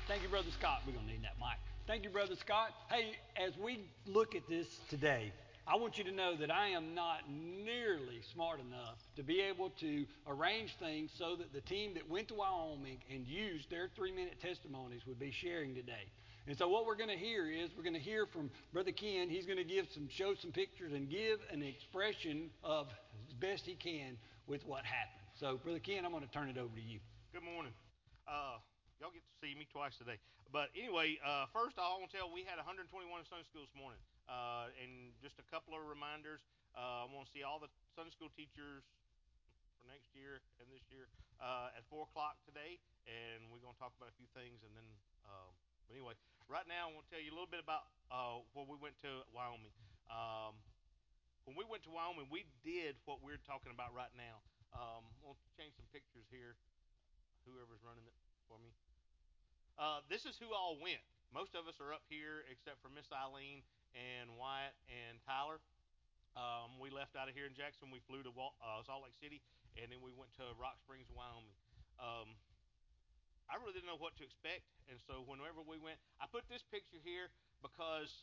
Thank you, Brother Scott. We're going to need that mic. Thank you, Brother Scott. Hey, as we look at this today, I want you to know that I am not nearly smart enough to be able to arrange things so that the team that went to Wyoming and used their 3-minute testimonies would be sharing today. And so what we're going to hear is we're going to hear from Brother Ken. He's going to show some pictures and give an expression of as best he can with what happened. So, Brother Ken, I'm going to turn it over to you. Good morning. Y'all get to see me twice today. But anyway, first I want to tell we had 121 Sunday school this morning. And just a couple of reminders. I want to see all the Sunday school teachers for next year and this year at 4 o'clock today. And we're going to talk about a few things. And then, but anyway, right now I want to tell you a little bit about where we went to Wyoming. When we went to Wyoming, we did what we're talking about right now. We'll change some pictures here. Whoever's running it for me. This is who all went. Most of us are up here except for Miss Eileen and Wyatt and Tyler. We left out of here in Jackson. We flew to Salt Lake City, and then we went to Rock Springs, Wyoming. I really didn't know what to expect, and so whenever we went, I put this picture here because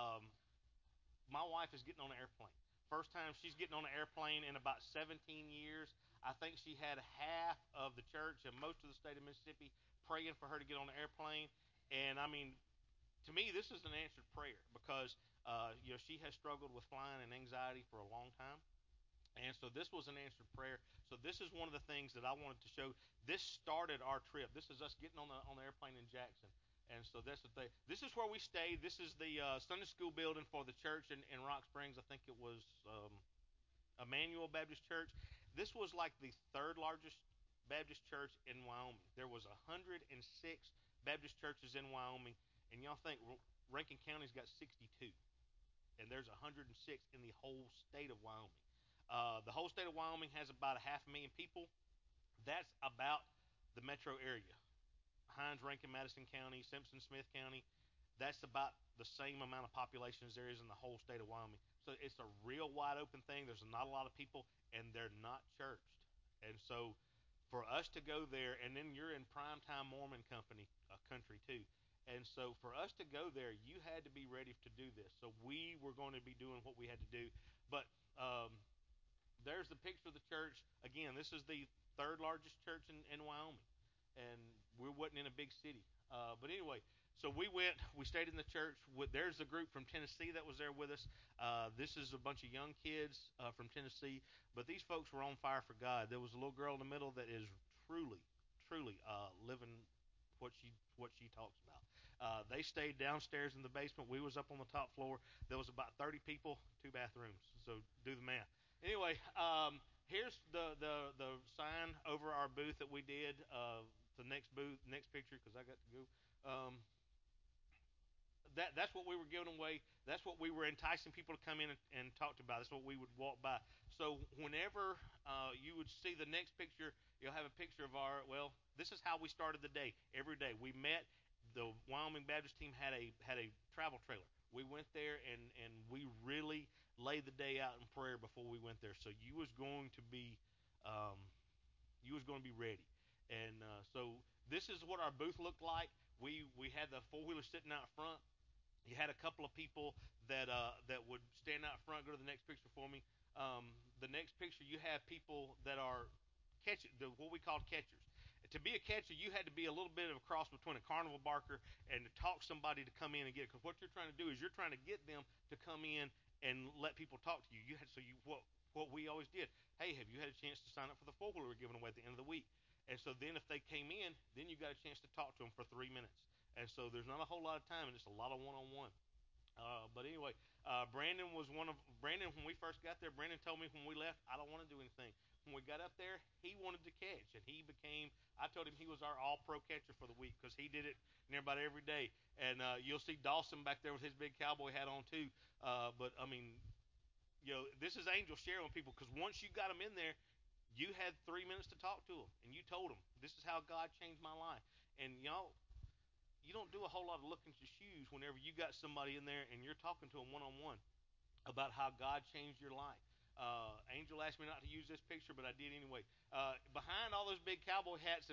my wife is getting on an airplane. First time she's getting on an airplane in about 17 years. I think she had half of the church and most of the state of Mississippi praying for her to get on an airplane. And I mean, to me, this is an answered prayer because she has struggled with flying and anxiety for a long time. And so this was an answered prayer. So this is one of the things that I wanted to show. This started our trip. This is us getting on the airplane in Jackson. And so that's the thing. This is where we stayed. This is the Sunday school building for the church in Rock Springs. I think it was Emmanuel Baptist Church. This was like the third largest Baptist church in Wyoming. There was 106 Baptist churches in Wyoming, and y'all think Rankin County's got 62, and there's 106 in the whole state of Wyoming. The whole state of Wyoming has about 500,000 people. That's about the metro area. Hinds, Rankin, Madison County, Simpson, Smith County. That's about the same amount of population as there is in the whole state of Wyoming. So it's a real wide open thing. There's not a lot of people, and they're not churched. And so for us to go there, and then you're in primetime Mormon country too. And so for us to go there, you had to be ready to do this. So we were going to be doing what we had to do. But there's the picture of the church. Again, this is the third largest church in Wyoming, and we wasn't in a big city. But anyway, so we stayed in the church. There's a group from Tennessee that was there with us. This is a bunch of young kids from Tennessee, but these folks were on fire for God. There was a little girl in the middle that is truly living what she talks about. They stayed downstairs in the basement. We was up on the top floor. There was about 30 people, 2 bathrooms. So do the math. Anyway, here's the sign over our booth that we did. The next picture, because I got to go. That's what we were giving away. That's what we were enticing people to come in and talk about. That's what we would walk by. So whenever you would see the next picture, you'll have a picture of this is how we started the day. Every day we met. The Wyoming Baptist team had a travel trailer. We went there and we really laid the day out in prayer before we went there. So you was going to be ready. And so this is what our booth looked like. We had the four-wheeler sitting out front. You had a couple of people that would stand out front. Go to the next picture for me. The next picture, you have people that are what we called catchers. To be a catcher, you had to be a little bit of a cross between a carnival barker and to talk somebody to come in and get it. Because what you're trying to do is you're trying to get them to come in and let people talk to you. What we always did. Hey, have you had a chance to sign up for the four-wheeler we're giving away at the end of the week? And so then if they came in, then you got a chance to talk to them for 3 minutes. And so there's not a whole lot of time, and it's a lot of one-on-one. But anyway, Brandon, when we first got there, Brandon told me when we left, I don't want to do anything. When we got up there, he wanted to catch, and I told him he was our all-pro catcher for the week because he did it near about every day. And you'll see Dawson back there with his big cowboy hat on too. But, I mean, this is angel sharing with people because once you got them in there, you had 3 minutes to talk to them, and you told them, this is how God changed my life. And, you don't do a whole lot of looking at your shoes whenever you got somebody in there and you're talking to them one-on-one about how God changed your life. Angel asked me not to use this picture, but I did anyway. Behind all those big cowboy hats and big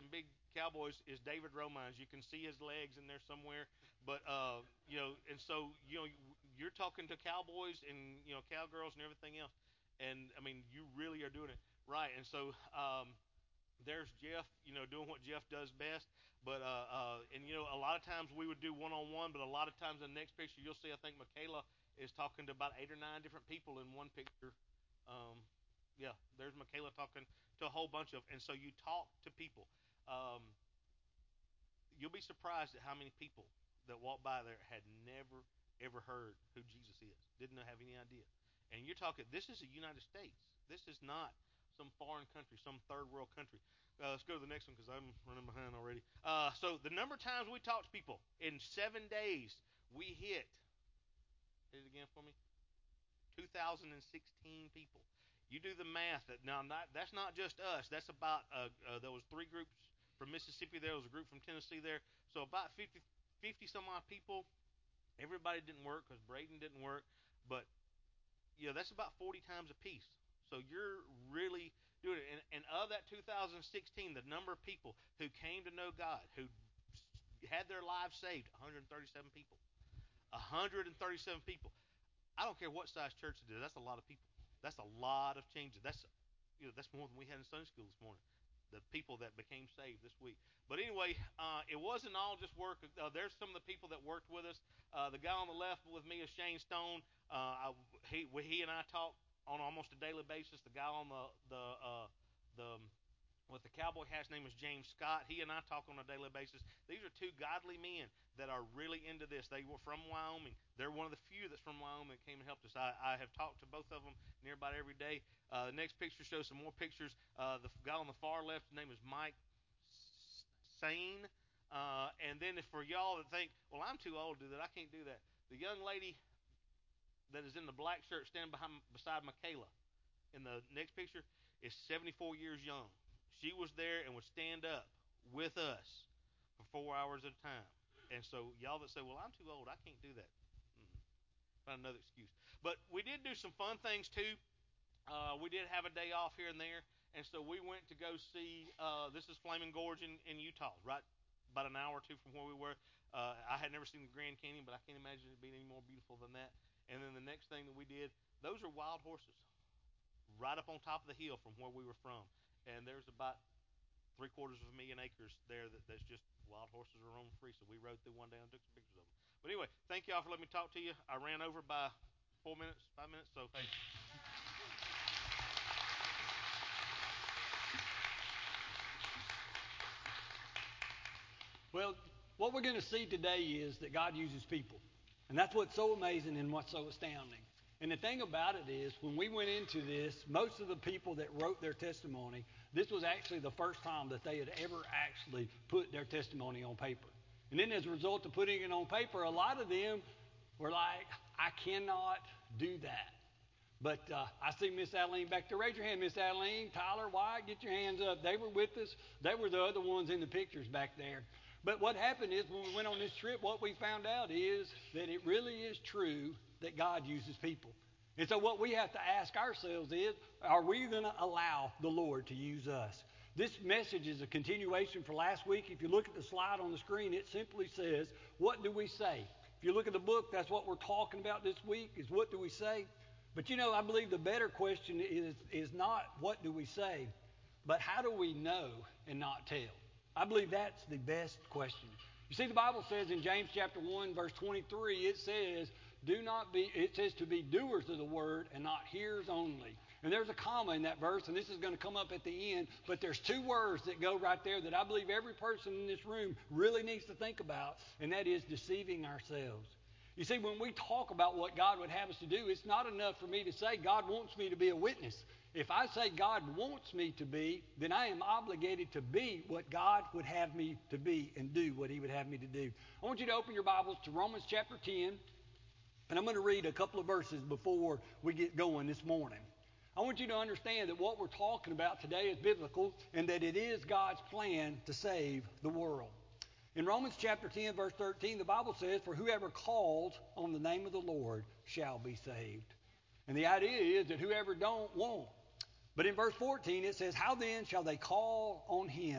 Cowboys is David Romines. You can see his legs in there somewhere, but and so you're talking to cowboys and cowgirls and everything else, and I mean you really are doing it right. And so there's Jeff, doing what Jeff does best. But and a lot of times we would do one-on-one, but a lot of times in the next picture you'll see I think Michaela is talking to about 8 or 9 different people in one picture. Yeah, there's Michaela talking to a whole bunch of, and so you talk to people. Um, you'll be surprised at how many people that walk by there had never ever heard who Jesus is, didn't have any idea. And you're talking, this is the United States. This is not some foreign country, some third world country. Let's go to the next one because I'm running behind already. So the number of times we talk to people in 7 days, we hit it again for me, 2,016 people. You do the math. That's not just us. That's about there was 3 groups from Mississippi. There was a group from Tennessee there. So about 50 some odd people. Everybody didn't work because Braden didn't work, but that's about 40 times a piece. So you're really doing it. And of that 2016, the number of people who came to know God, who had their lives saved, 137 people. 137 people. I don't care what size church it is. That's a lot of people. That's a lot of changes. That's more than we had in Sunday school this morning. The people that became saved this week. But anyway, it wasn't all just work. There's some of the people that worked with us. The guy on the left with me is Shane Stone. He and I talk on almost a daily basis. The guy on the with the cowboy hat's name is James Scott. He and I talk on a daily basis. These are 2 godly men that are really into this. They were from Wyoming. They're one of the few that's from Wyoming that came and helped us. I have talked to both of them near about every day. The next picture shows some more pictures. The guy on the far left, his name is Mike Sane. And then for y'all that think, well, I'm too old to do that, I can't do that. The young lady that is in the black shirt standing beside Michaela in the next picture is 74 years young. She was there and would stand up with us for 4 hours at a time. And so y'all that say, well, I'm too old, I can't do that. Find another excuse. But we did do some fun things too. We did have a day off here and there. And so we went to go see, this is Flaming Gorge in Utah, right about an hour or 2 from where we were. I had never seen the Grand Canyon, but I can't imagine it being any more beautiful than that. And then the next thing that we did, those are wild horses right up on top of the hill from where we were from. And there's about 3/4 of a million acres there that's just wild horses are roaming free. So we rode through one day and took some pictures of them. But anyway, thank y'all for letting me talk to you. I ran over by 4 minutes, 5 minutes. So hey. Well, what we're going to see today is that God uses people. And that's what's so amazing and what's so astounding. And the thing about it is, when we went into this, most of the people that wrote their testimony, this was actually the first time that they had ever actually put their testimony on paper. And then as a result of putting it on paper, a lot of them were like, I cannot do that. But I see Miss Adeline back there. Raise your hand, Miss Adeline. Tyler, White, get your hands up. They were with us. They were the other ones in the pictures back there. But what happened is when we went on this trip, what we found out is that it really is true that God uses people. And so what we have to ask ourselves is, are we going to allow the Lord to use us? This message is a continuation for last week. If you look at the slide on the screen, it simply says, what do we say? If you look at the book, that's what we're talking about this week, is what do we say? But I believe the better question is not what do we say, but how do we know and not tell? I believe that's the best question. You see, the Bible says in James chapter 1, verse 23, it says to be doers of the word and not hearers only. And there's a comma in that verse, and this is going to come up at the end, but there's 2 words that go right there that I believe every person in this room really needs to think about, and that is deceiving ourselves. You see, when we talk about what God would have us to do, it's not enough for me to say God wants me to be a witness. If I say God wants me to be, then I am obligated to be what God would have me to be and do what he would have me to do. I want you to open your Bibles to Romans chapter 10, and I'm going to read a couple of verses before we get going this morning. I want you to understand that what we're talking about today is biblical and that it is God's plan to save the world. In Romans chapter 10, verse 13, the Bible says, for whoever calls on the name of the Lord shall be saved. And the idea is that whoever won't. But in verse 14, it says, how then shall they call on him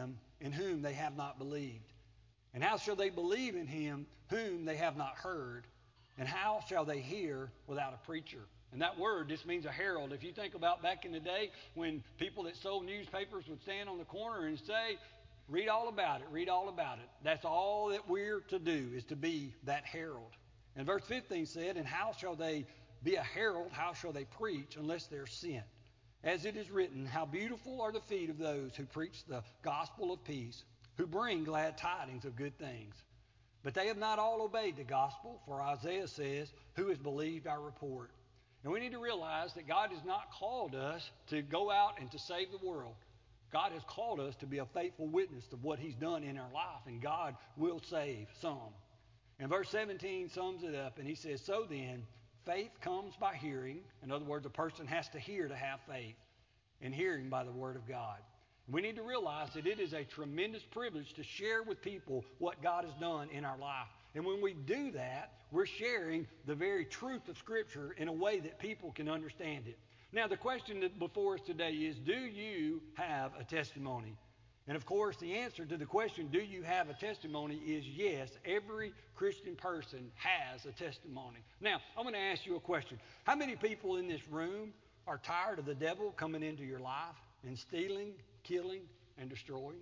in whom they have not believed? And how shall they believe in him whom they have not heard? And how shall they hear without a preacher? And that word just means a herald. If you think about back in the day when people that sold newspapers would stand on the corner and say, read all about it, read all about it. That's all that we're to do, is to be that herald. And verse 15 said, and how shall they be a herald? How shall they preach unless they're sent? As it is written, how beautiful are the feet of those who preach the gospel of peace, who bring glad tidings of good things. But they have not all obeyed the gospel, for Isaiah says, who has believed our report? And we need to realize that God has not called us to go out and to save the world. God has called us to be a faithful witness of what he's done in our life, and God will save some. And verse 17 sums it up, and he says, so then, faith comes by hearing. In other words, a person has to hear to have faith, and hearing by the word of God. We need to realize that it is a tremendous privilege to share with people what God has done in our life. And when we do that, we're sharing the very truth of Scripture in a way that people can understand it. Now, the question that before us today is, do you have a testimony? And of course, the answer to the question, do you have a testimony, is yes. Every Christian person has a testimony. Now, I'm going to ask you a question. How many people in this room are tired of the devil coming into your life and stealing, killing, and destroying?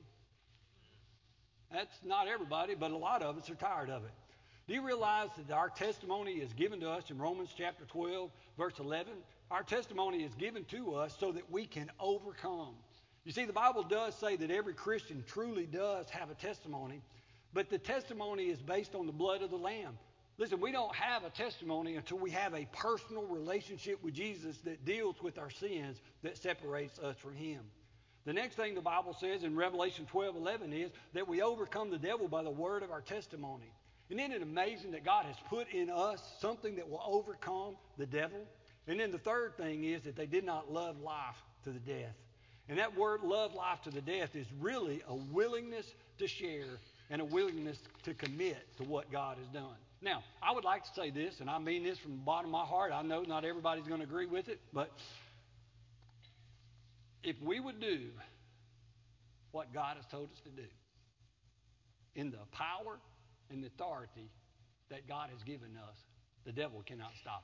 That's not everybody, but a lot of us are tired of it. Do you realize that our testimony is given to us in Romans chapter 12, verse 11? Our testimony is given to us so that we can overcome. You see, the Bible does say that every Christian truly does have a testimony, but the testimony is based on the blood of the Lamb. Listen, we don't have a testimony until we have a personal relationship with Jesus that deals with our sins that separates us from him. The next thing the Bible says in Revelation 12:11 is that we overcome the devil by the word of our testimony. Isn't it amazing that God has put in us something that will overcome the devil? And then the third thing is that they did not love life to the death. And that word, love life to the death, is really a willingness to share and a willingness to commit to what God has done. Now, I would like to say this, and I mean this from the bottom of my heart. I know not everybody's going to agree with it, but if we would do what God has told us to do in the power and the authority that God has given us, the devil cannot stop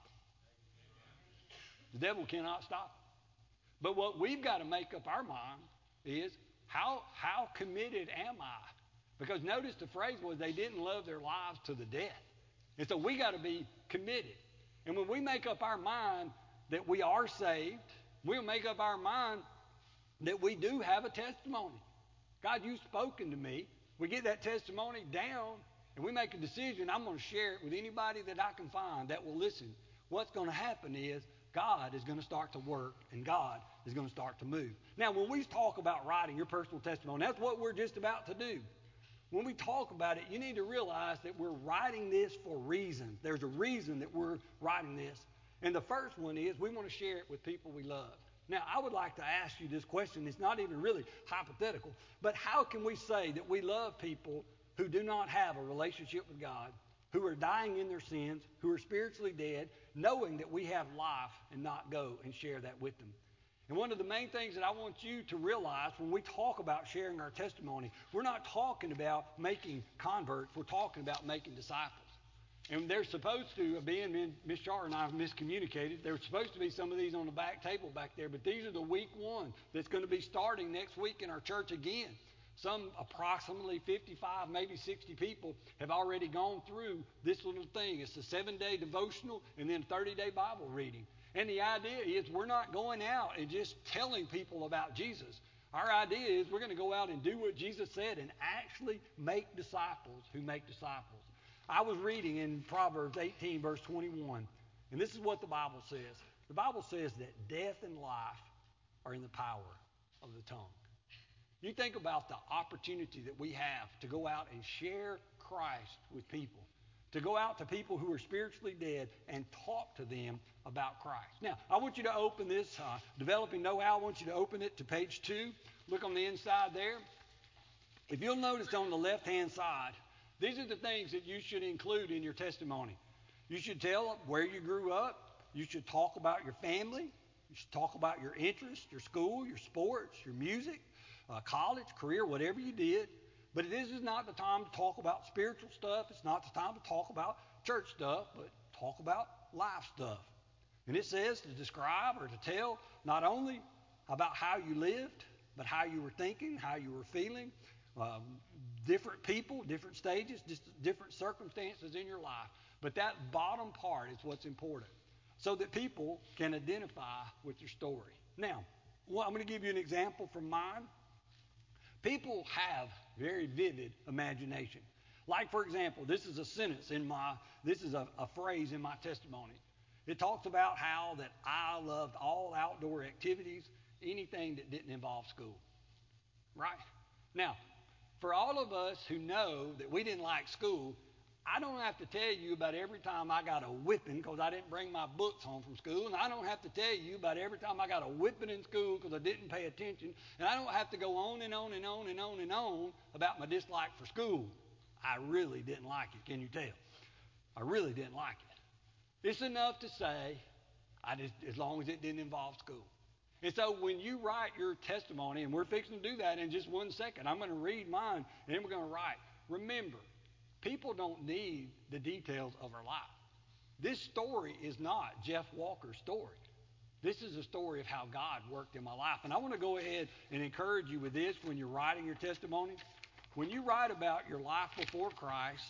it. The devil cannot stop it. But what we've got to make up our mind is, how committed am I? Because notice the phrase was they didn't love their lives to the death. And so we got to be committed. And when we make up our mind that we are saved, we'll make up our mind that we do have a testimony. God, you've spoken to me. We get that testimony down, and we make a decision. I'm going to share it with anybody that I can find that will listen. What's going to happen is God is going to start to work, and God is going to start to move. Now, when we talk about writing your personal testimony, that's what we're just about to do. When we talk about it, you need to realize that we're writing this for reasons. There's a reason that we're writing this. And the first one is we want to share it with people we love. Now, I would like to ask you this question. It's not even really hypothetical, but how can we say that we love people who do not have a relationship with God, who are dying in their sins, who are spiritually dead, knowing that we have life, and not go and share that with them? And one of the main things that I want you to realize when we talk about sharing our testimony, we're not talking about making converts. We're talking about making disciples. And there's supposed to be, and Miss Char and I have miscommunicated, there's supposed to be some of these on the back table back there, but these are the week one that's going to be starting next week in our church again. Some approximately 55, maybe 60 people have already gone through this little thing. It's a 7-day devotional and then a 30-day Bible reading. And the idea is we're not going out and just telling people about Jesus. Our idea is we're going to go out and do what Jesus said and actually make disciples who make disciples. I was reading in Proverbs 18, verse 21, and this is what the Bible says. The Bible says that death and life are in the power of the tongue. You think about the opportunity that we have to go out and share Christ with people, to go out to people who are spiritually dead and talk to them about Christ. Now, I want you to open this, Developing Know-How. I want you to open it to page 2. Look on the inside there. If you'll notice on the left-hand side, these are the things that you should include in your testimony. You should tell where you grew up. You should talk about your family. You should talk about your interests, your school, your sports, your music. college, career, whatever you did. But this is not the time to talk about spiritual stuff. It's not the time to talk about church stuff, but talk about life stuff. And it says to describe or to tell not only about how you lived, but how you were thinking, how you were feeling, um, different people, different stages, just different circumstances in your life. But that bottom part is what's important so that people can identify with your story. Now, I'm going to give you an example from mine. People have very vivid imagination. Like, for example, this is a sentence this is a phrase in my testimony. It talks about how that I loved all outdoor activities, anything that didn't involve school. Right? Now, for all of us who know that we didn't like school, I don't have to tell you about every time I got a whipping because I didn't bring my books home from school. And I don't have to tell you about every time I got a whipping in school because I didn't pay attention. And I don't have to go on and on and on and on and on about my dislike for school. I really didn't like it. Can you tell? I really didn't like it. It's enough to say, as long as it didn't involve school. And so when you write your testimony, and we're fixing to do that in just 1 second, I'm going to read mine, and then we're going to write. Remember, people don't need the details of our life. This story is not Jeff Walker's story. This is a story of how God worked in my life. And I want to go ahead and encourage you with this when you're writing your testimony. When you write about your life before Christ,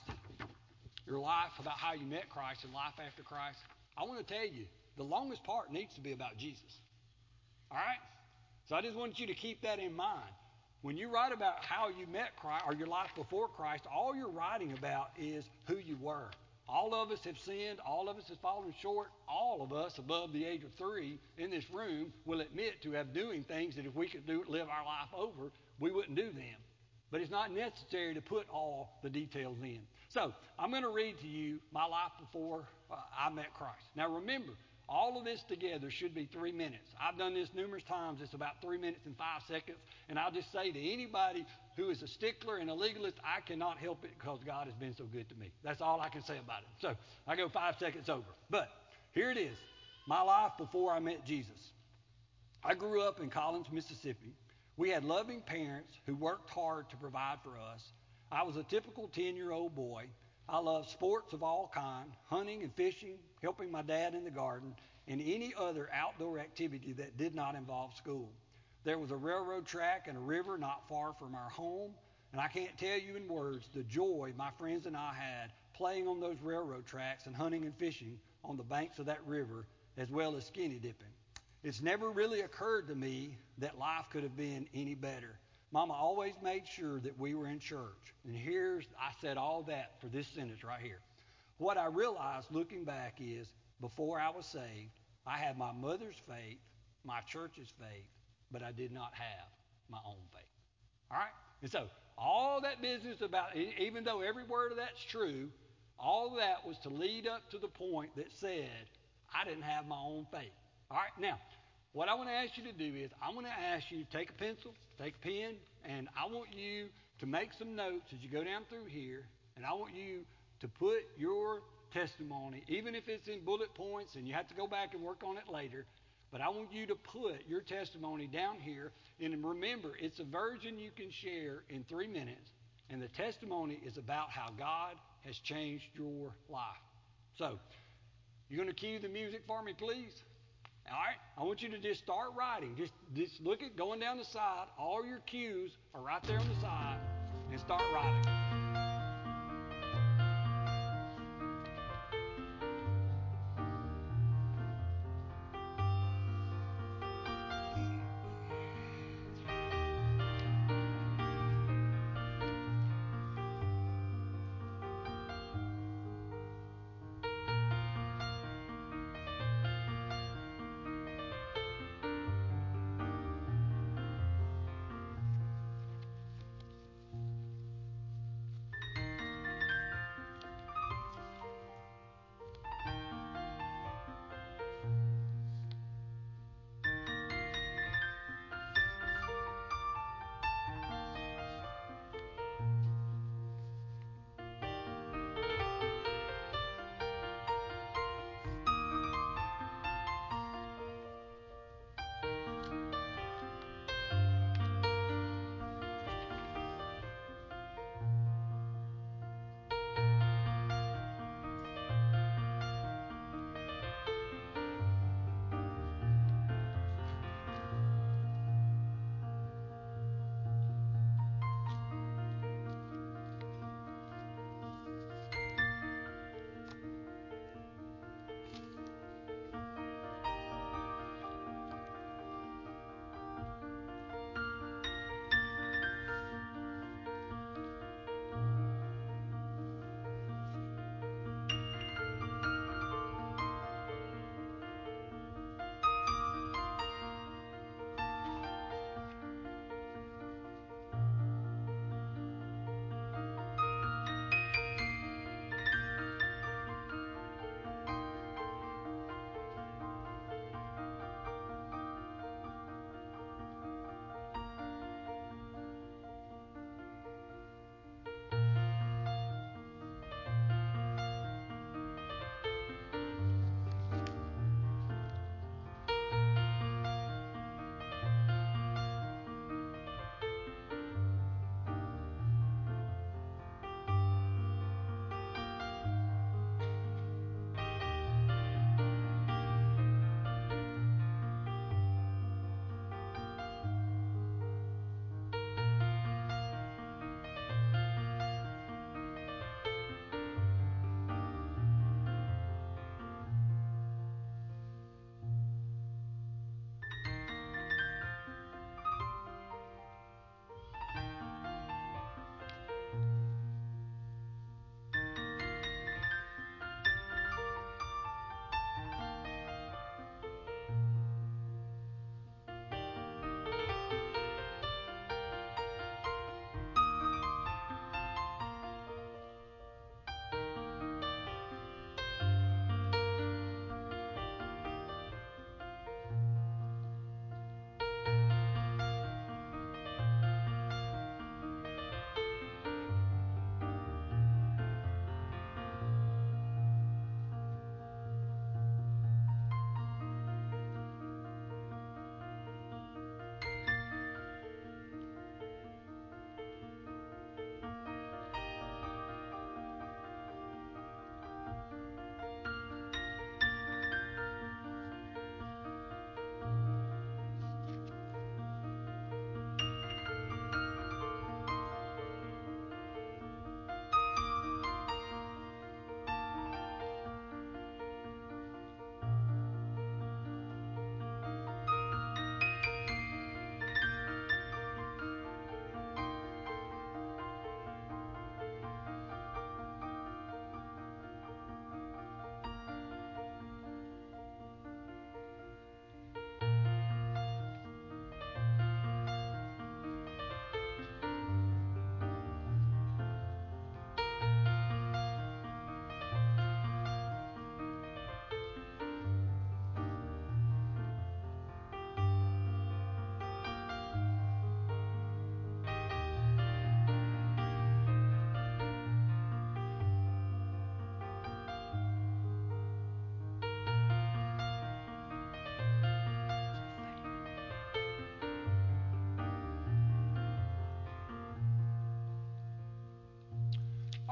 your life about how you met Christ and life after Christ, I want to tell you, the longest part needs to be about Jesus. All right? So I just want you to keep that in mind. When you write about how you met Christ or your life before Christ, all you're writing about is who you were. All of us have sinned. All of us have fallen short. All of us above the age of 3 in this room will admit to have doing things that if we could live our life over, we wouldn't do them. But it's not necessary to put all the details in. So I'm going to read to you my life before I met Christ. Now remember, all of this together should be 3 minutes. I've done this numerous times. It's about 3 minutes and 5 seconds. And I'll just say to anybody who is a stickler and a legalist, I cannot help it because God has been so good to me. That's all I can say about it. So I go 5 seconds over. But here it is, my life before I met Jesus. I grew up in Collins, Mississippi. We had loving parents who worked hard to provide for us. I was a typical 10-year-old boy. I loved sports of all kinds, hunting and fishing, helping my dad in the garden, and any other outdoor activity that did not involve school. There was a railroad track and a river not far from our home, and I can't tell you in words the joy my friends and I had playing on those railroad tracks and hunting and fishing on the banks of that river, as well as skinny dipping. It's never really occurred to me that life could have been any better. Mama always made sure that we were in church. And I said all that for this sentence right here. What I realized looking back is, before I was saved, I had my mother's faith, my church's faith, but I did not have my own faith. All right? And so, all that business about, even though every word of that's true, all that was to lead up to the point that said, I didn't have my own faith. All right? Now, what I want to ask you to do is, I'm going to ask you to take a pencil, take a pen, and I want you to make some notes as you go down through here, and I want you to put your testimony, even if it's in bullet points and you have to go back and work on it later, but I want you to put your testimony down here. And remember, it's a version you can share in 3 minutes, and the testimony is about how God has changed your life. So, you're going to cue the music for me, please? All right? I want you to just start writing. Just look at going down the side. All your cues are right there on the side, and start writing.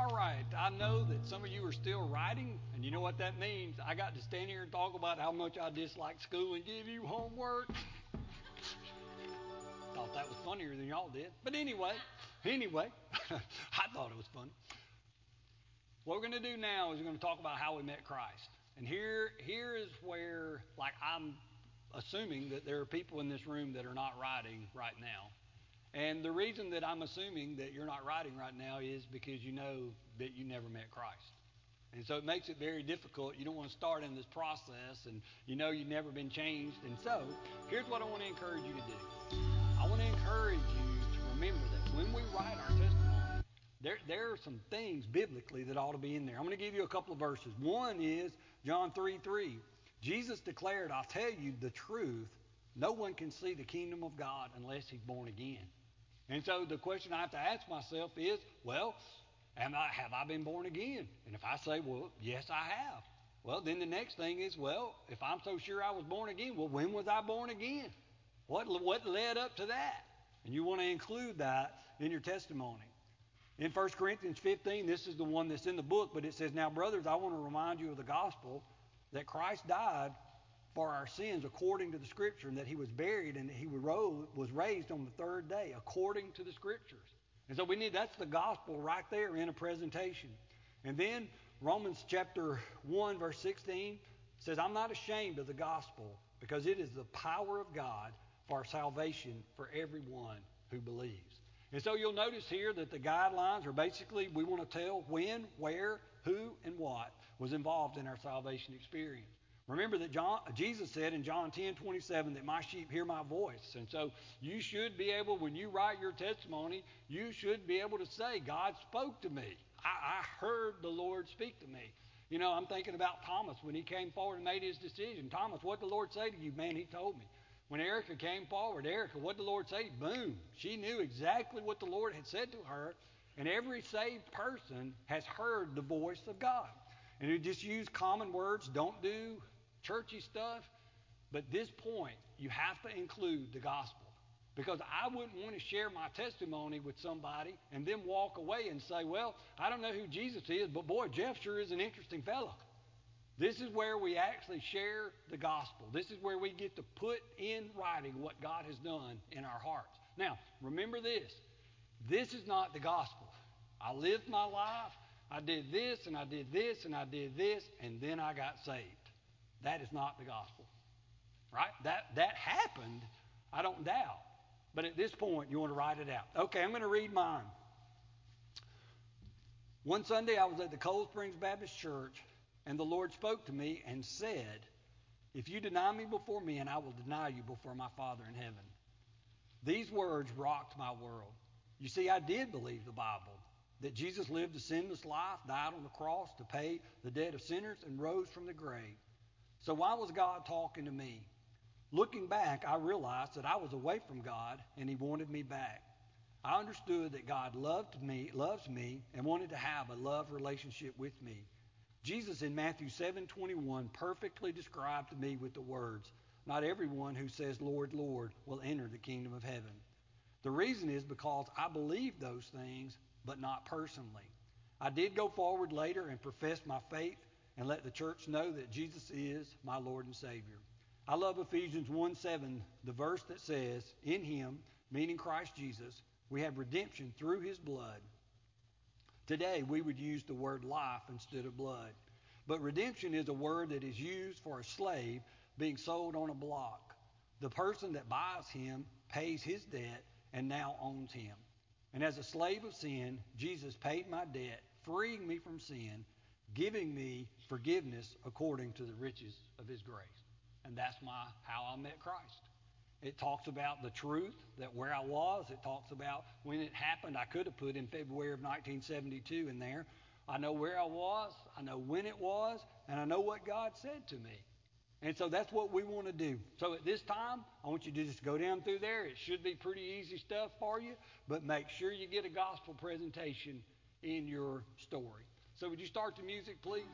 All right. I know that some of you are still writing, and you know what that means. I got to stand here and talk about how much I dislike school and give you homework. Thought that was funnier than y'all did. But anyway, I thought it was funny. What we're going to do now is we're going to talk about how we met Christ. And here is where, like, I'm assuming that there are people in this room that are not writing right now. And the reason that I'm assuming that you're not writing right now is because you know that you never met Christ. And so it makes it very difficult. You don't want to start in this process, and you know you've never been changed. And so here's what I want to encourage you to do. I want to encourage you to remember that when we write our testimony, there are some things biblically that ought to be in there. I'm going to give you a couple of verses. One is John 3:3. Jesus declared, I'll tell you the truth, no one can see the kingdom of God unless he's born again. And so the question I have to ask myself is, well, have I been born again? And if I say, well, yes, I have. Well, then the next thing is, well, if I'm so sure I was born again, well, when was I born again? What led up to that? And you want to include that in your testimony. In 1 Corinthians 15, this is the one that's in the book, but it says, now, brothers, I want to remind you of the gospel that Christ died for our sins according to the Scripture, and that he was buried and that he was raised on the third day according to the Scriptures. And so that's the gospel right there in a presentation. And then Romans chapter 1, verse 16 says, I'm not ashamed of the gospel because it is the power of God for salvation for everyone who believes. And so you'll notice here that the guidelines are basically we want to tell when, where, who, and what was involved in our salvation experience. Remember that Jesus said in John 10:27 that my sheep hear my voice. And so you should be able, when you write your testimony, you should be able to say, God spoke to me. I heard the Lord speak to me. You know, I'm thinking about Thomas when he came forward and made his decision. Thomas, what did the Lord say to you? Man, he told me. When Erica came forward, Erica, what did the Lord say? Boom. She knew exactly what the Lord had said to her. And every saved person has heard the voice of God. And you just use common words. Don't do churchy stuff. But this point, you have to include the gospel. Because I wouldn't want to share my testimony with somebody and then walk away and say, well, I don't know who Jesus is, but boy, Jeff sure is an interesting fellow. This is where we actually share the gospel. This is where we get to put in writing what God has done in our hearts. Now, remember this. This is not the gospel. I lived my life. I did this, and I did this, and I did this, and then I got saved. That is not the gospel. Right? That happened, I don't doubt. But at this point, you want to write it out. Okay, I'm going to read mine. One Sunday, I was at the Cold Springs Baptist Church, and the Lord spoke to me and said, if you deny me before men, I will deny you before my Father in heaven. These words rocked my world. You see, I did believe the Bible, that Jesus lived a sinless life, died on the cross to pay the debt of sinners, and rose from the grave. So why was God talking to me? Looking back, I realized that I was away from God, and he wanted me back. I understood that God loves me, and wanted to have a love relationship with me. Jesus in Matthew 7:21 perfectly described me with the words, not everyone who says, Lord, Lord, will enter the kingdom of heaven. The reason is because I believed those things, but not personally. I did go forward later and profess my faith and let the church know that Jesus is my Lord and Savior. I love Ephesians 1:7, the verse that says, in him, meaning Christ Jesus, we have redemption through his blood. Today, we would use the word life instead of blood. But redemption is a word that is used for a slave being sold on a block. The person that buys him pays his debt and now owns him. And as a slave of sin, Jesus paid my debt, freeing me from sin, giving me forgiveness according to the riches of his grace. And that's how I met Christ. It talks about the truth, that where I was. It talks about when it happened. I could have put in February of 1972 in there. I know where I was, I know when it was, and I know what God said to me. And so that's what we want to do. So at this time, I want you to just go down through there. It should be pretty easy stuff for you, but make sure you get a gospel presentation in your story. So would you start the music, please?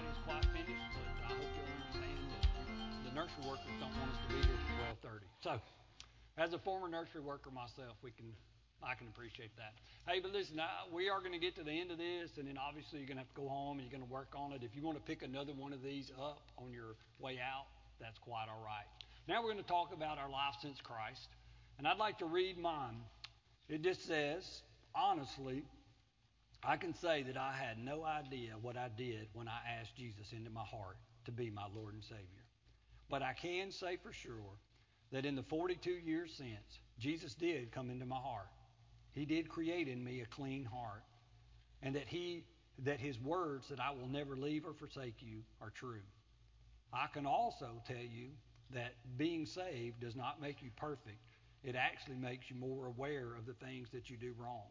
everybody is quite finished, but I hope you'll understand that the nursery workers don't want us to be here till 12:30. So, as a former nursery worker myself, I can appreciate that. Hey, but listen, we are going to get to the end of this, and then obviously you're going to have to go home and you're going to work on it. If you want to pick another one of these up on your way out, that's quite all right. Now we're going to talk about our life since Christ, and I'd like to read mine. It just says, honestly, I can say that I had no idea what I did when I asked Jesus into my heart to be my Lord and Savior. But I can say for sure that in the 42 years since, Jesus did come into my heart. He did create in me a clean heart, and that his words that I will never leave or forsake you are true. I can also tell you that being saved does not make you perfect. It actually makes you more aware of the things that you do wrong.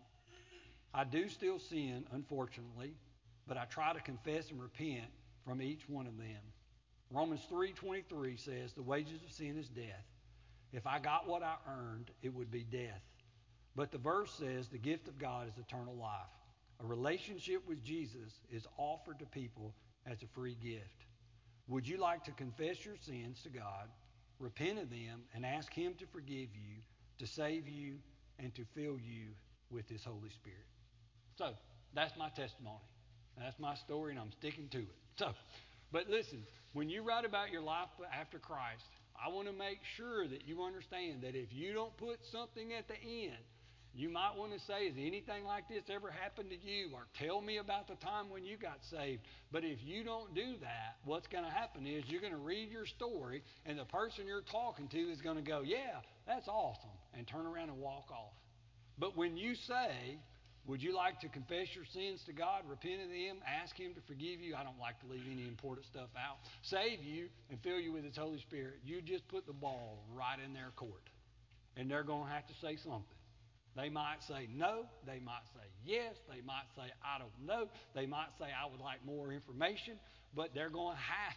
I do still sin, unfortunately, but I try to confess and repent from each one of them. Romans 3:23 says, the wages of sin is death. If I got what I earned, it would be death. But the verse says the gift of God is eternal life. A relationship with Jesus is offered to people as a free gift. Would you like to confess your sins to God, repent of them, and ask Him to forgive you, to save you, and to fill you with His Holy Spirit? So, that's my testimony. That's my story, and I'm sticking to it. So, but listen, when you write about your life after Christ, I want to make sure that you understand that if you don't put something at the end, you might want to say, has anything like this ever happened to you? Or tell me about the time when you got saved. But if you don't do that, what's going to happen is you're going to read your story, and the person you're talking to is going to go, yeah, that's awesome, and turn around and walk off. But when you say, would you like to confess your sins to God, repent of them, ask Him to forgive you? I don't like to leave any important stuff out. Save you and fill you with His Holy Spirit. You just put the ball right in their court. And they're going to have to say something. They might say no. They might say yes. They might say, I don't know. They might say, I would like more information. But they're going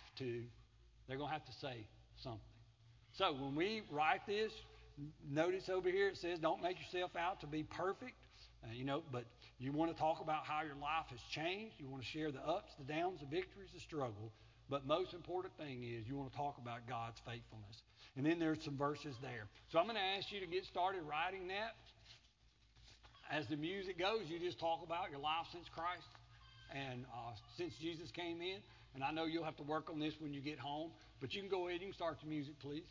to have to say something. So when we write this, notice over here it says, don't make yourself out to be perfect. But you want to talk about how your life has changed. You want to share the ups, the downs, the victories, the struggle. But most important thing is you want to talk about God's faithfulness. And then there's some verses there. So I'm going to ask you to get started writing that. As the music goes, you just talk about your life since Christ and since Jesus came in. And I know you'll have to work on this when you get home. But you can go ahead and start the music, please.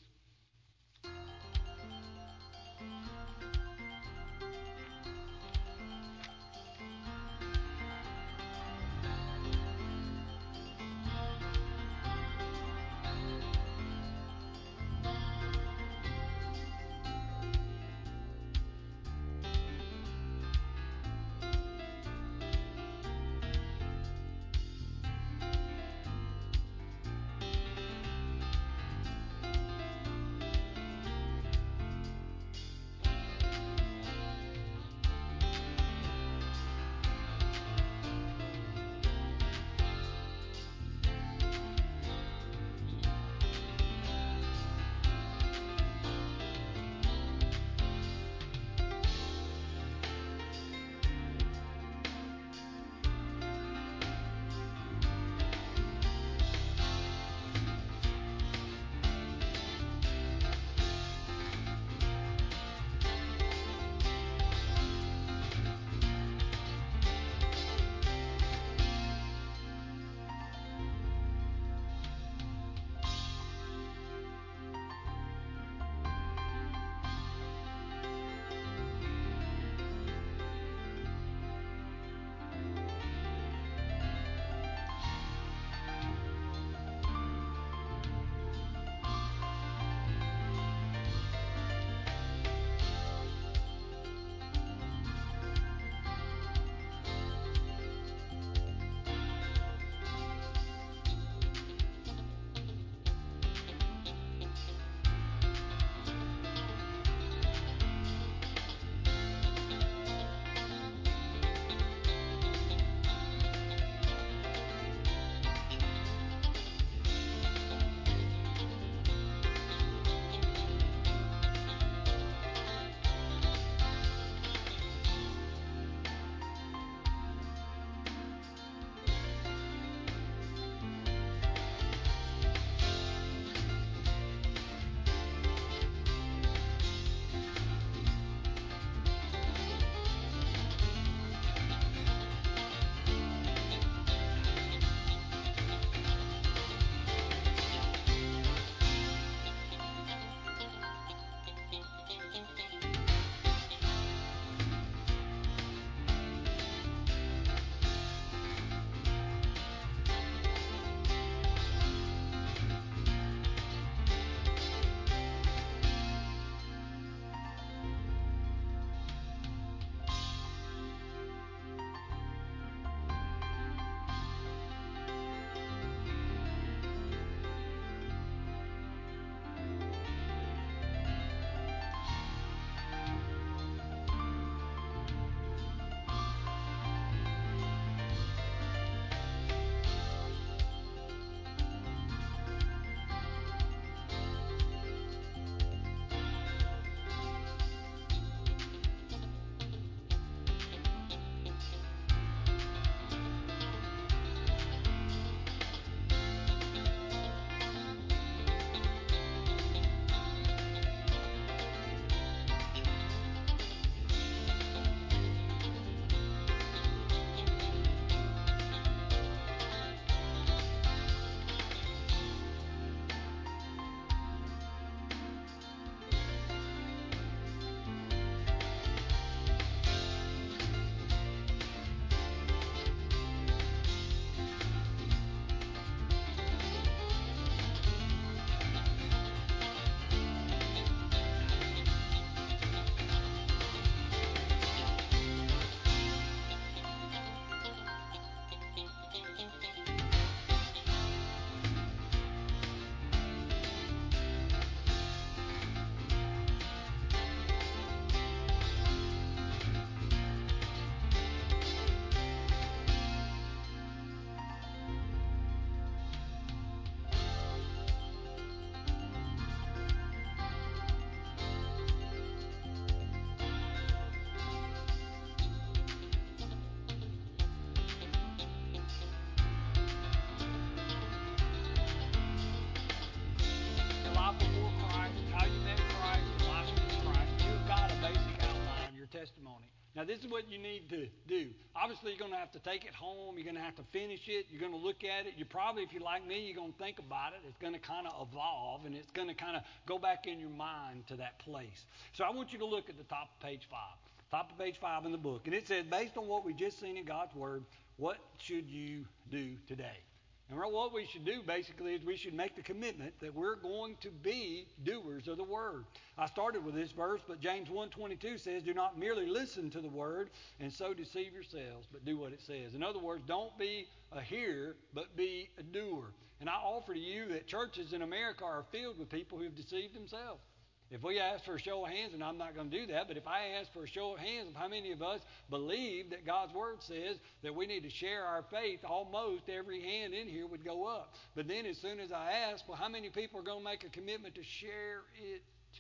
Now, this is what you need to do. Obviously, you're going to have to take it home. You're going to have to finish it. You're going to look at it. You probably, if you're like me, you're going to think about it. It's going to kind of evolve, and it's going to kind of go back in your mind to that place. So I want you to look at the top of page 5. Top of page 5 in the book. And it says, based on what we've just seen in God's Word, what should you do today? And what we should do basically is we should make the commitment that we're going to be doers of the Word. I started with this verse, but James 1:22 says, do not merely listen to the Word and so deceive yourselves, but do what it says. In other words, don't be a hearer, but be a doer. And I offer to you that churches in America are filled with people who have deceived themselves. If we ask for a show of hands, and I'm not going to do that, but if I ask for a show of hands of how many of us believe that God's Word says that we need to share our faith, almost every hand in here would go up. But then as soon as I ask, well, how many people are going to make a commitment to share it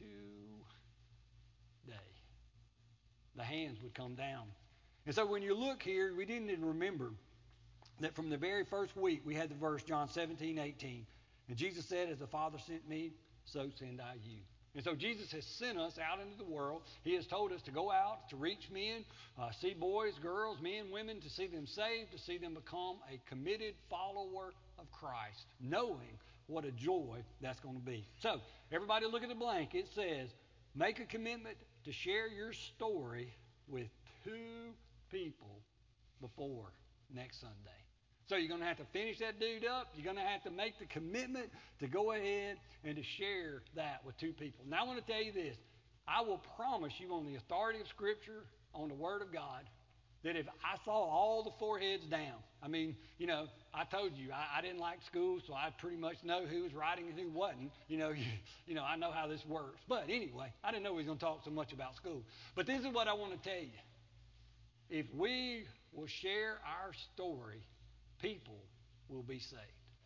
today? The hands would come down. And so when you look here, we didn't even remember that from the very first week we had the verse John 17:18. And Jesus said, as the Father sent me, so send I you. And so Jesus has sent us out into the world. He has told us to go out, to reach men, see boys, girls, men, women, to see them saved, to see them become a committed follower of Christ, knowing what a joy that's going to be. So everybody look at the blank. It says, make a commitment to share your story with 2 people before next Sunday. So you're going to have to finish that dude up. You're going to have to make the commitment to go ahead and to share that with 2 people. Now I want to tell you this. I will promise you on the authority of Scripture, on the Word of God, that if I saw all the foreheads down, I mean, I told you I didn't like school, so I pretty much know who was writing and who wasn't. I know how this works. But anyway, I didn't know we was going to talk so much about school. But this is what I want to tell you. If we will share our story, people will be saved.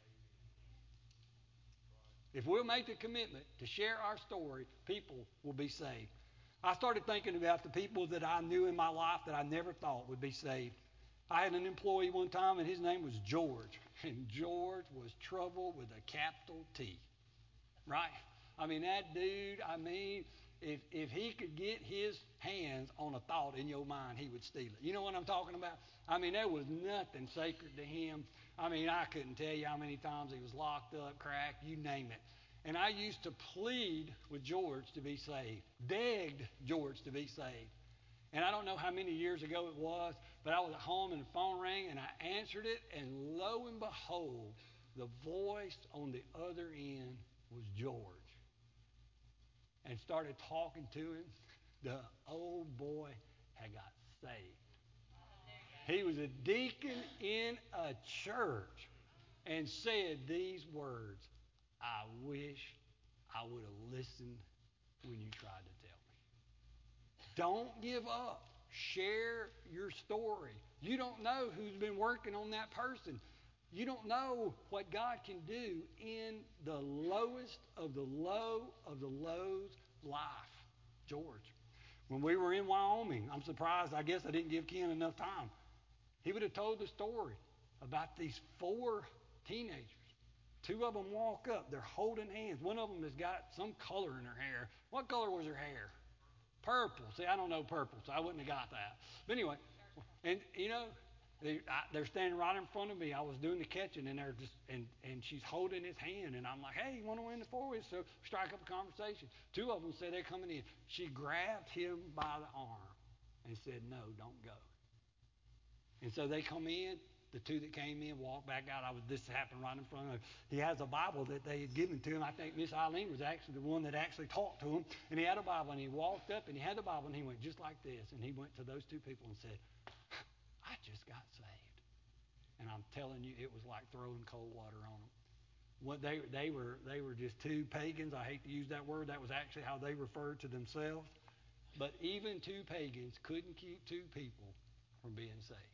If we'll make the commitment to share our story, people will be saved. I started thinking about the people that I knew in my life that I never thought would be saved. I had an employee one time, and his name was George. And George was trouble with a capital T. Right? I mean, that dude, if he could get his hands on a thought in your mind, he would steal it. You know what I'm talking about? I mean, there was nothing sacred to him. I mean, I couldn't tell you how many times he was locked up, cracked, you name it. And I used to plead with George to be saved, begged George to be saved. And I don't know how many years ago it was, but I was at home and the phone rang and I answered it, and lo and behold, the voice on the other end was George. And started talking to him. The old boy had got saved. He was a deacon in a church and said these words, I wish I would have listened when you tried to tell me. Don't give up. Share your story. You don't know who's been working on that person. You don't know what God can do in the lowest of the low of the lows life. George. When we were in Wyoming, I'm surprised, I guess I didn't give Ken enough time. He would have told the story about these 4 teenagers. 2 of them walk up. They're holding hands. One of them has got some color in her hair. What color was her hair? Purple. See, I don't know purple, so I wouldn't have got that. But anyway, and they're standing right in front of me. I was doing the catching, and they're just and she's holding his hand, and I'm like, hey, you want to win the 4-wheel? So strike up a conversation. 2 of them said they're coming in. She grabbed him by the arm and said, no, don't go. And so they come in. The 2 that came in walked back out. This happened right in front of him. He has a Bible that they had given to him. I think Miss Eileen was actually the one that actually talked to him. And he had a Bible, and he walked up, and he had the Bible, and he went just like this. And he went to those 2 people and said, I just got saved. And I'm telling you, it was like throwing cold water on them. What they were just 2 pagans. I hate to use that word. That was actually how they referred to themselves. But even 2 pagans couldn't keep 2 people from being saved.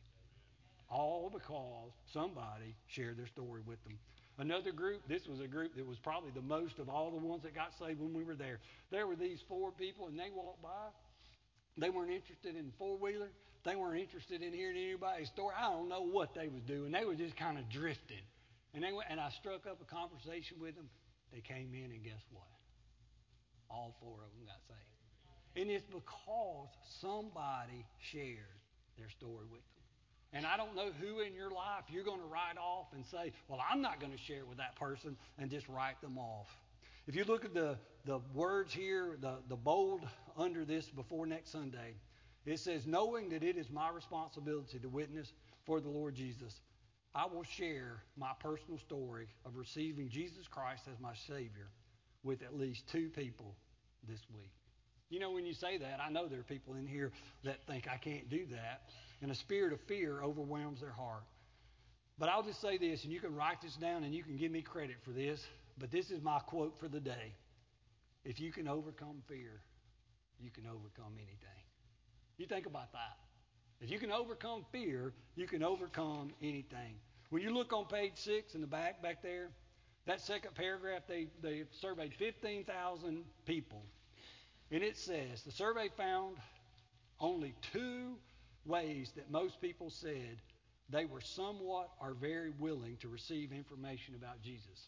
All because somebody shared their story with them. Another group, this was a group that was probably the most of all the ones that got saved when we were there. There were these 4 people, and they walked by. They weren't interested in the 4-wheeler. They weren't interested in hearing anybody's story. I don't know what they was doing. They were just kind of drifting. And I struck up a conversation with them. They came in, and guess what? All 4 of them got saved. And it's because somebody shared their story with them. And I don't know who in your life you're going to write off and say, well, I'm not going to share it with that person and just write them off. If you look at the words here, the bold under this before next Sunday, it says, knowing that it is my responsibility to witness for the Lord Jesus, I will share my personal story of receiving Jesus Christ as my Savior with at least 2 people this week. You know, when you say that, I know there are people in here that think I can't do that, and a spirit of fear overwhelms their heart. But I'll just say this, and you can write this down and you can give me credit for this, but this is my quote for the day. If you can overcome fear, you can overcome anything. You think about that. If you can overcome fear, you can overcome anything. When you look on page 6 in the back there, that second paragraph, they surveyed 15,000 people. And it says, the survey found only 2 ways that most people said they were somewhat or very willing to receive information about Jesus.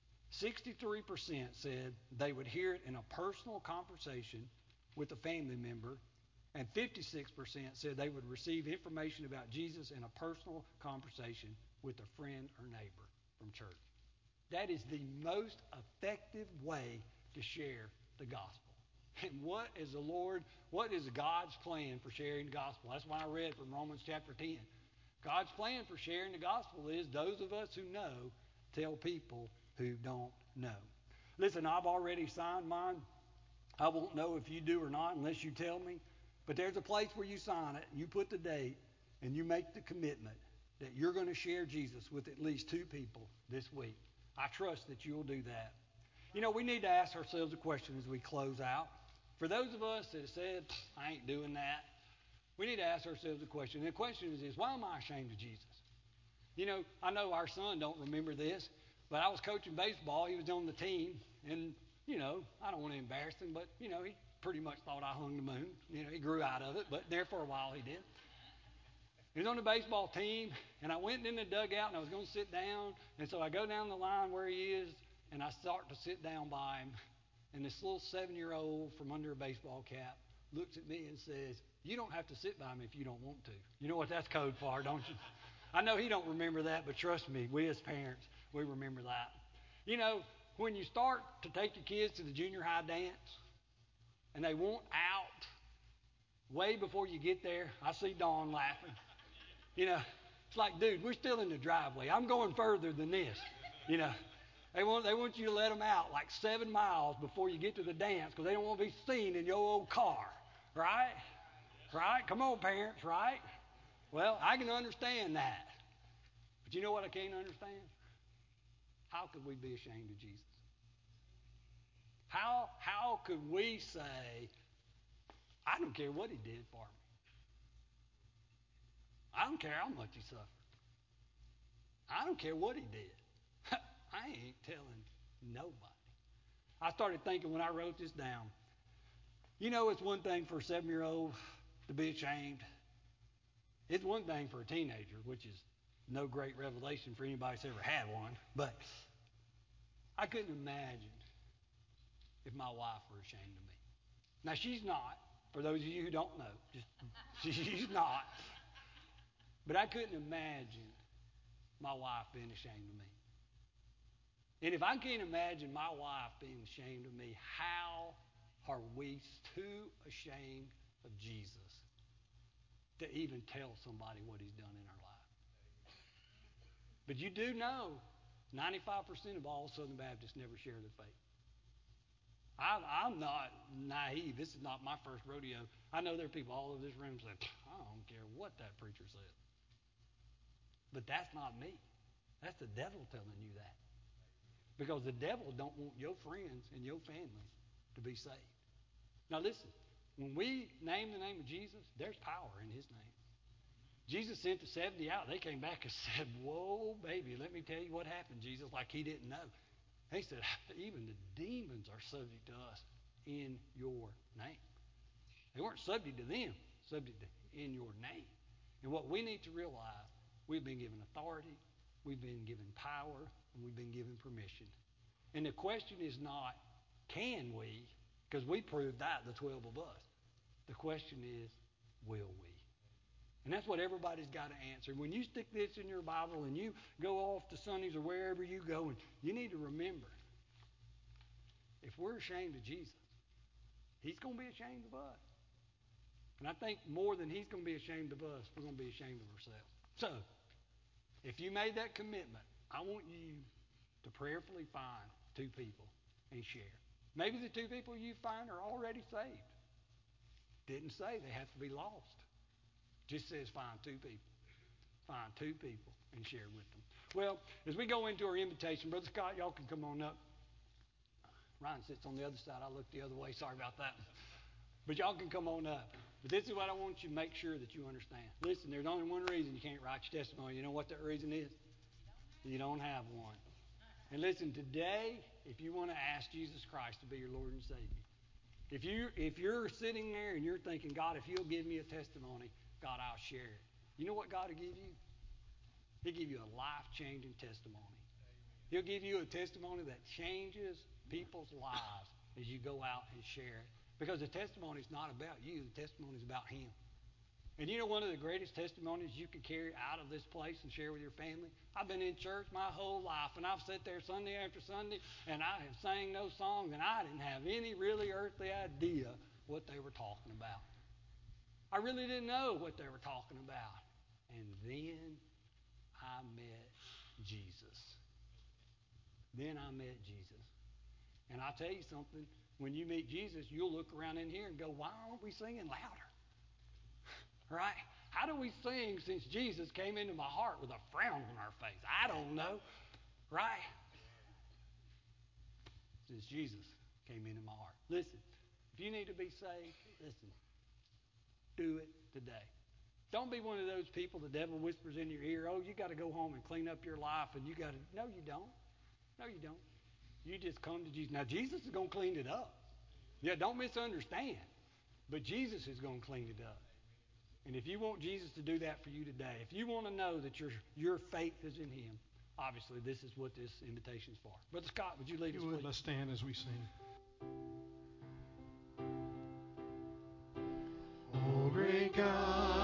63% said they would hear it in a personal conversation with a family member, and 56% said they would receive information about Jesus in a personal conversation with a friend or neighbor from church. That is the most effective way to share the gospel. And what is God's plan for sharing the gospel? That's why I read from Romans chapter 10. God's plan for sharing the gospel is those of us who know tell people who don't know. Listen, I've already signed mine. I won't know if you do or not unless you tell me. But there's a place where you sign it, you put the date, and you make the commitment that you're going to share Jesus with at least 2 people this week. I trust that you'll do that. You know, we need to ask ourselves a question as we close out. For those of us that have said, I ain't doing that, we need to ask ourselves a question. And the question is this: why am I ashamed of Jesus? You know our son don't remember this, but I was coaching baseball. He was on the team, and, I don't want to embarrass him, but, he pretty much thought I hung the moon. He grew out of it, but there for a while he did. He was on the baseball team, and I went in the dugout, and I was going to sit down, and so I go down the line where he is, and I start to sit down by him, and this little 7-year-old from under a baseball cap looks at me and says, you don't have to sit by me if you don't want to. You know what that's code for, don't you? I know he don't remember that, but trust me, we as parents, we remember that. When you start to take your kids to the junior high dance, and they want out way before you get there, I see Dawn laughing. It's like, dude, we're still in the driveway. I'm going further than this. They want you to let them out like 7 miles before you get to the dance because they don't want to be seen in your old car, right? Right? Come on, parents, right? Well, I can understand that. But you know what I can't understand? How could we be ashamed of Jesus? How could we say, I don't care what he did for me. I don't care how much he suffered. I don't care what he did. I ain't telling nobody. I started thinking when I wrote this down, it's one thing for a 7-year-old to be ashamed. It's one thing for a teenager, which is no great revelation for anybody that's ever had one. But I couldn't imagine if my wife were ashamed of me. Now, she's not. For those of you who don't know, she's not. But I couldn't imagine my wife being ashamed of me. And if I can't imagine my wife being ashamed of me, how are we too ashamed of Jesus to even tell somebody what he's done in our life? But you do know 95% of all Southern Baptists never share their faith. I'm not naive. This is not my first rodeo. I know there are people all over this room saying, I don't care what that preacher says. But that's not me. That's the devil telling you that. Because the devil don't want your friends and your family to be saved. Now listen, when we name the name of Jesus, there's power in his name. Jesus sent the 70 out. They came back and said, whoa, baby, let me tell you what happened, Jesus, like he didn't know. He said, even the demons are subject to us in your name. They weren't subject to them, subject to in your name. And what we need to realize, we've been given authority, we've been given power, and we've been given permission. And the question is not, can we? Because we proved that, the 12 of us. The question is, will we? And that's what everybody's got to answer. When you stick this in your Bible and you go off to Sundays or wherever you go, and you need to remember, if we're ashamed of Jesus, He's going to be ashamed of us. And I think more than He's going to be ashamed of us, we're going to be ashamed of ourselves. So, if you made that commitment, I want you to prayerfully find 2 people and share. Maybe the 2 people you find are already saved. Didn't say they have to be lost. Just says find 2 people. Find 2 people and share with them. Well, as we go into our invitation, Brother Scott, y'all can come on up. Ryan sits on the other side. I look the other way. Sorry about that. But y'all can come on up. But this is what I want you to make sure that you understand. Listen, there's only one reason you can't write your testimony. You know what that reason is? You don't have one. And listen, today, if you want to ask Jesus Christ to be your Lord and Savior, if you're sitting there and you're thinking, God, if you'll give me a testimony, God, I'll share it. You know what God will give you? He'll give you a life-changing testimony. He'll give you a testimony that changes people's lives as you go out and share it. Because the testimony is not about you. The testimony is about Him. And you know one of the greatest testimonies you can carry out of this place and share with your family? I've been in church my whole life, and I've sat there Sunday after Sunday, and I have sang those songs, and I didn't have any really earthly idea what they were talking about. I really didn't know what they were talking about. And then I met Jesus. Then I met Jesus. And I'll tell you something, when you meet Jesus, you'll look around in here and go, why aren't we singing louder? Right? How do we sing since Jesus came into my heart with a frown on our face? I don't know. Right? Since Jesus came into my heart. Listen, if you need to be saved, listen, do it today. Don't be one of those people the devil whispers in your ear, oh, you got to go home and clean up your life, and you got to. No, you don't. No, you don't. You just come to Jesus. Now, Jesus is going to clean it up. Yeah, don't misunderstand. But Jesus is going to clean it up. And if you want Jesus to do that for you today, if you want to know that your faith is in Him, obviously this is what this invitation is for. Brother Scott, would you lead us, please? Let's stand as we sing. Oh, great God.